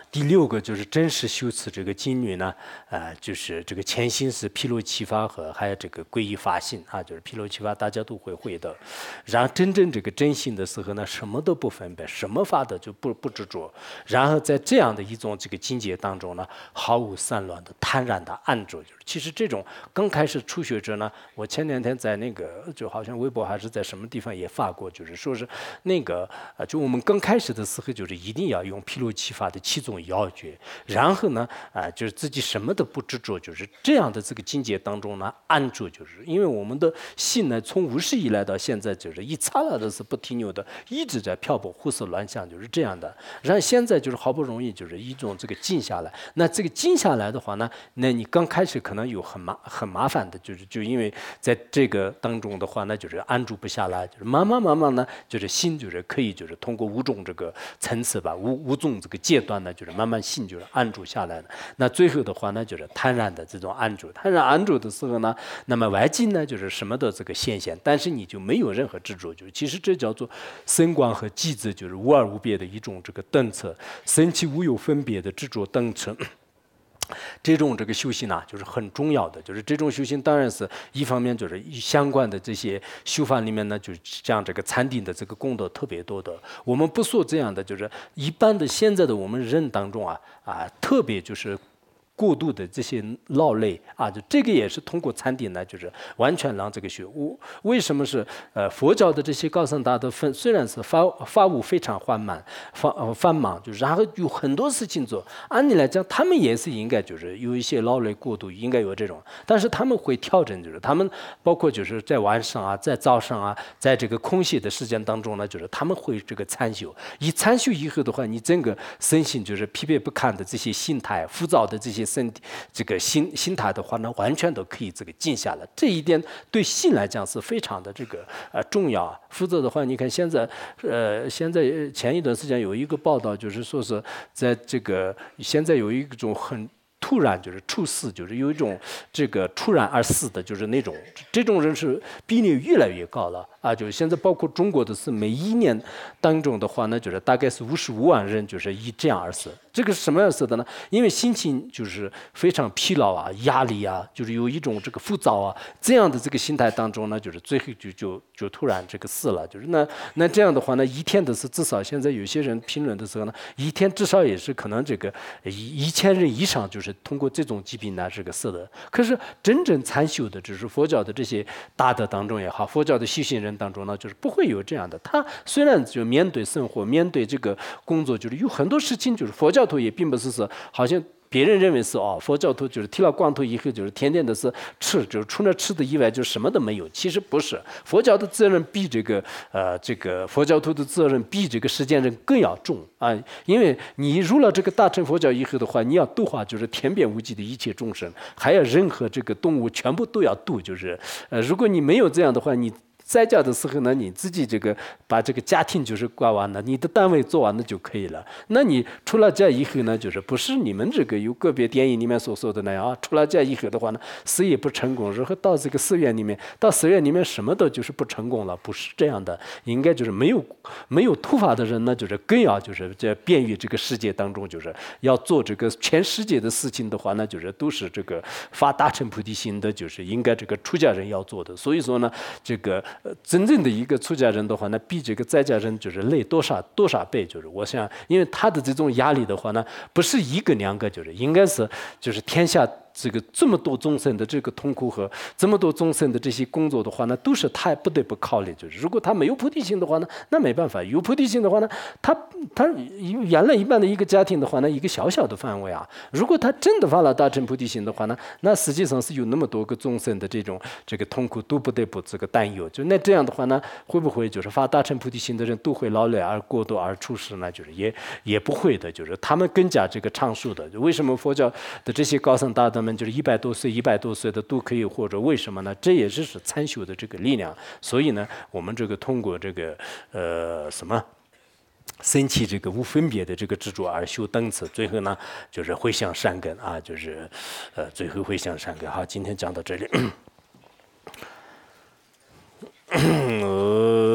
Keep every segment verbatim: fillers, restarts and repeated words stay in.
第六个就是真实修持这个经律呢，呃，就是这个前心是毗卢七法和还有这个皈依法性啊，就是毗卢七法大家都会会的。然后真正这个真心的时候呢，什么都不分别，什么法的就不不执着。然后在这样的一种这个境界当中呢，毫无散乱的坦然的安住。就是其实这种刚开始初学者呢，我前两天在那个就好像微博还是在什么地方也发过，就是说是那个呃，就我们刚开始的时候，就是一定要用毗卢七法的七种要诀，然后呢，啊、呃，就是自己什么都不执着，就是这样的这个境界当中呢，安住，就是因为我们的心呢，从无始以来到现在，就是一刹那的是不停留的，一直在漂泊、胡思乱想，就是这样的。然后现在就是好不容易就是一种这个静下来，那这个静下来的话呢，那你刚开始可能有很麻很麻烦的，就是就因为在这个当中的话呢，就是安住不下来，就是慢慢慢慢呢，就是心就是可以就是通过五种这个层次吧，五五种这个阶段呢，就是慢慢心就是安住下来了。那最后的话呢，就是坦然的这种安住，坦然安住的时候呢，那么外境呢就是什么的这个现象，但是你就没有任何执着，就是其实这叫做身观和寂字，就是无二无别的一种这个等次，身气无有分别的执着等次。这种这个修行呢，就是很重要的。就是这种修行，当然是一方面就是相关的这些修法里面呢，就是像这个禅定的这个功德特别多的。我们不说这样的，就是一般的现在的我们人当中啊啊，特别就是过度的这些劳累啊，就这个也是通过禅定呢，就是完全让这个学。我为什么是呃佛教的这些高僧大德分虽然是发发务非常缓慢、繁呃繁忙，就是然后有很多事情做，按理来讲他们也是应该就是有一些劳累过度，应该有这种，但是他们会调整，就是他们包括就是在晚上啊，在早上啊，在这个空隙的时间当中呢，就是他们会这个参修，一参修以后的话，你整个身心就是疲惫不堪的这些心态、浮躁的这些身体这个心心态的话呢，完全都可以这个静下来。这一点对心来讲是非常的这个呃重要啊。否则的话，你看现在呃现在前一段时间有一个报道，就是说是在这个现在有一种很突然就是猝死，就是有一种这个突然而死的，就是那种这种人是比例越来越高了啊！就是现在包括中国的是每一年当中的话呢，就是大概是五十五万人就是以这样而死。这个是什么样死的呢？因为心情就是非常疲劳啊、压力啊，就是有一种这个浮躁啊这样的这个心态当中呢，就是最后就就就突然这个死了。就是那那这样的话呢，一天的是至少现在有些人评论的时候呢，一天至少也是可能这个一一千人以上就是通过这种疾病呢这个死的。可是真正参修的，就是佛教的这些大德当中也好，佛教的修行人当中呢，就是不会有这样的。他虽然就面对生活、面对这个工作，就是有很多事情，就是佛教徒也并不是说好像别人认为是哦，佛教徒就是剃了光头以后就是天天的是吃，就是除了吃的以外就什么都没有。其实不是，佛教的责任比这个呃这个佛教徒的责任比这个世间人更要重啊，因为你入了这个大乘佛教以后的话，你要度化就是天边无际的一切众生，还要人和这个动物全部都要度，就是呃如果你没有这样的话，你在家的时候呢，你自己这个把这个家庭就是管完了，你的单位做完了就可以了。那你出了家以后呢，就是不是你们这个有个别电影里面所说的那样啊，出了家以后的话呢，事业不成功，然后到这个寺院里面，到寺院里面什么都就是不成功了，不是这样的。应该就是没有没有突发的人呢，就是更要就是在便于这个世界当中，就是要做这个全世界的事情的话呢，就是都是这个发大乘菩提心的，就是应该这个出家人要做的。所以说呢，这个。呃，真正的一个出家人的话呢，比这个在家人就是累多少多少倍。就是我想，因为他的这种压力的话呢，不是一个两个，就是应该是就是天下。这个这么多众生的这个痛苦和这么多众生的这些工作的话呢，都是他不得不考虑。就是如果他没有菩提心的话呢，那没办法；有菩提心的话呢，他他原来一般的一个家庭的话呢，一个小小的范围啊，如果他真的发了大乘菩提心的话呢，那实际上是有那么多个众生的这种这个痛苦都不得不这个担忧。就那这样的话呢，会不会就是发大乘菩提心的人都会劳累而过度而出世呢？就是也也不会的，就是他们更加这个长寿的。为什么佛教的这些高僧大德们就是一百多岁、一百多岁的都可以活着？为什么呢？这也是是参修的这个力量。所以呢，我们这个通过这个呃什么。生起这个无分别的这个执着而修等次，最后呢就是回向善根啊，就是呃最后回向善根。好，今天讲到这里。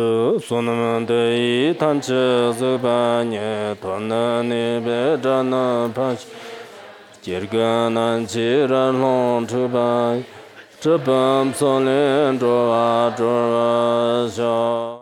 所能得一谈之则半年，团能你别战能怕。今个难既然龙出白，这本从连着啊着啊小。